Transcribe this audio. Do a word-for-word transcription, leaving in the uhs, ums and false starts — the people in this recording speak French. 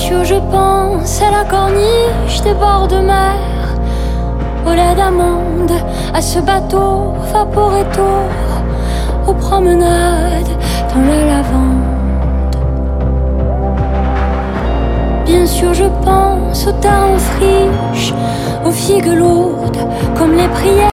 sûr je pense à la corniche des bords de mer, au lait d'amande, à ce bateau vaporetto, aux promenades dans la lavande. Bien sûr je pense aux terres en friche, aux figues lourdes comme les prières.